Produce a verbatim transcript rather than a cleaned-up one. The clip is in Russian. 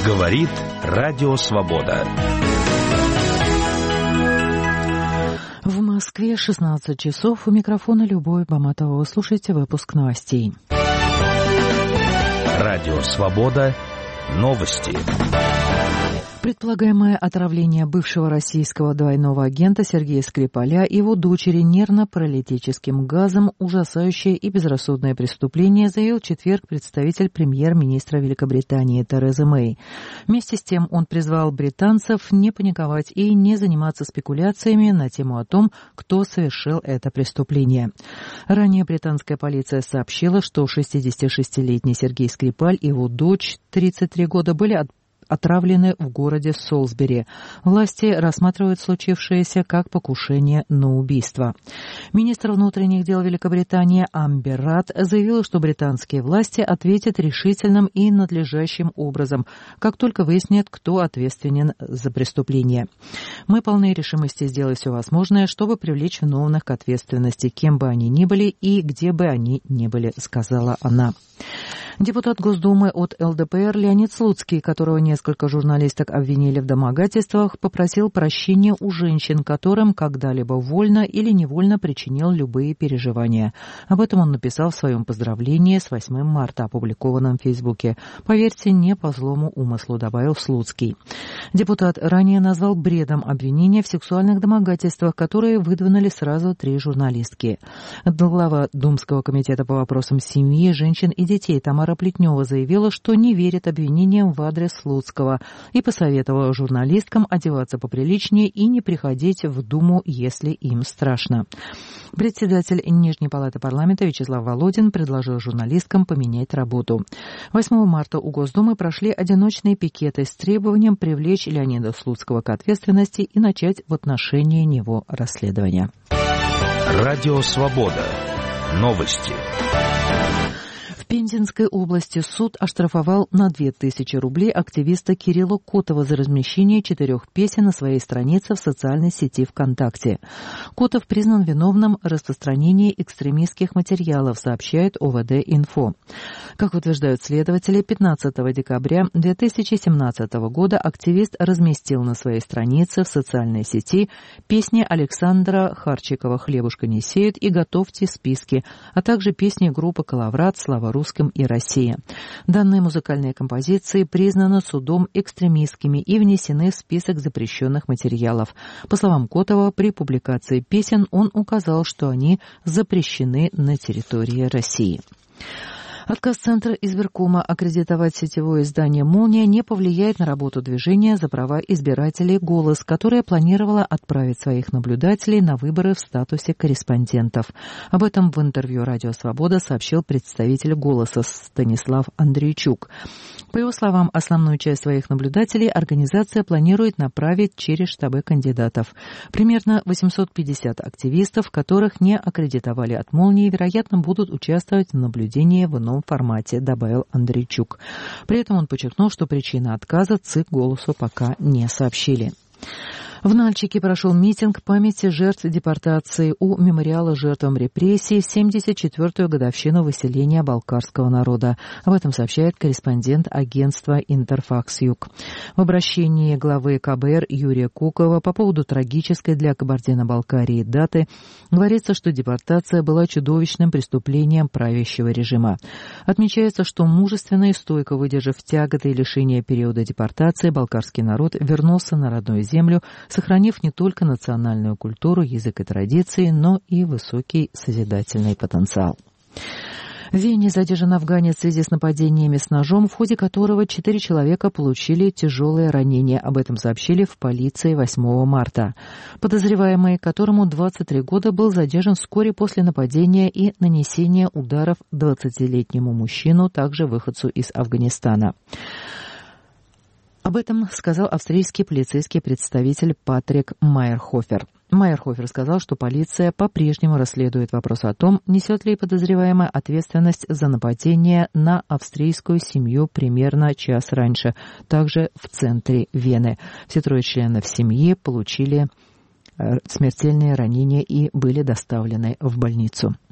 Говорит Радио Свобода. В Москве шестнадцать часов. У микрофона Любовь Баматова. Вы слушаете выпуск новостей. Радио Свобода. Новости. Предполагаемое отравление бывшего российского двойного агента Сергея Скрипаля и его дочери нервно-паралитическим газом – ужасающее и безрассудное преступление, заявил в четверг представитель премьер-министра Великобритании Терезы Мэй. Вместе с тем он призвал британцев не паниковать и не заниматься спекуляциями на тему о том, кто совершил это преступление. Ранее британская полиция сообщила, что шестидесятишестилетний Сергей Скрипаль и его дочь, тридцать три года, были отправлены отравлены в городе Солсбери. Власти рассматривают случившееся как покушение на убийство. Министр внутренних дел Великобритании Амбер Рад заявила, что британские власти ответят решительным и надлежащим образом, как только выяснят, кто ответственен за преступление. «Мы полны решимости сделать все возможное, чтобы привлечь виновных к ответственности, кем бы они ни были и где бы они ни были», — сказала она. Депутат Госдумы от эл дэ пэ эр Леонид Слуцкий, которого несколько журналисток обвинили в домогательствах, попросил прощения у женщин, которым когда-либо вольно или невольно причинил любые переживания. Об этом он написал в своем поздравлении с восьмым марта, опубликованном в Фейсбуке. «Поверьте, не по злому умыслу», — добавил Слуцкий. Депутат ранее назвал бредом обвинения в сексуальных домогательствах, которые выдвинули сразу три журналистки. Глава Думского комитета по вопросам семьи, женщин и детей Тамара Плетнева заявила, что не верит обвинениям в адрес Слуцкого и посоветовала журналисткам одеваться поприличнее и не приходить в Думу, если им страшно. Председатель Нижней палаты парламента Вячеслав Володин предложил журналисткам поменять работу. восьмого марта у Госдумы прошли одиночные пикеты с требованием привлечь Леонида Слуцкого к ответственности и начать в отношении него расследование. Радио Свобода. Новости. В Пензенской области суд оштрафовал на две тысячи рублей активиста Кирилла Котова за размещение четырех песен на своей странице в социальной сети ВКонтакте. Котов признан виновным в распространении экстремистских материалов, сообщает о вэ дэ-инфо. Как утверждают следователи, пятнадцатого декабря две тысячи семнадцатого года активист разместил на своей странице в социальной сети песни Александра Харчикова «Хлебушка не сеют» и «Готовьте списки», а также песни группы «Коловрат», «Слава русским» и «Россия». Данные музыкальные композиции признаны судом экстремистскими и внесены в список запрещенных материалов. По словам Котова, при публикации песен он указал, что они запрещены на территории России. Отказ Центра избиркома аккредитовать сетевое издание «Молния» не повлияет на работу движения за права избирателей «Голос», которое планировало отправить своих наблюдателей на выборы в статусе корреспондентов. Об этом в интервью «Радио Свобода» сообщил представитель «Голоса» Станислав Андрейчук. По его словам, основную часть своих наблюдателей организация планирует направить через штабы кандидатов. Примерно восемьсот пятьдесят активистов, которых не аккредитовали от «Молнии», вероятно, будут участвовать в наблюдении в ином формате, добавил Андрейчук. При этом он подчеркнул, что причина отказа ЦИК «Голосу» пока не сообщили. В Нальчике прошел митинг памяти жертв депортации у мемориала жертвам репрессий в семьдесят четвёртую годовщину выселения балкарского народа. Об этом сообщает корреспондент агентства «Интерфакс-Юг». В обращении главы ка бэ эр Юрия Кукова по поводу трагической для Кабардино-Балкарии даты говорится, что депортация была чудовищным преступлением правящего режима. Отмечается, что мужественно и стойко выдержав тяготы и лишения периода депортации, балкарский народ вернулся на родную землю, сохранив не только национальную культуру, язык и традиции, но и высокий созидательный потенциал. В Вене задержан афганец в связи с нападениями с ножом, в ходе которого четыре человека получили тяжелые ранения. Об этом сообщили в полиции восьмого марта. Подозреваемый, которому двадцать три года, был задержан вскоре после нападения и нанесения ударов двадцатилетнему мужчину, также выходцу из Афганистана. Об этом сказал австрийский полицейский представитель Патрик Майерхофер. Майерхофер сказал, что полиция по-прежнему расследует вопрос о том, несет ли подозреваемый ответственность за нападение на австрийскую семью примерно час раньше, также в центре Вены. Все трое членов семьи получили смертельные ранения и были доставлены в больницу.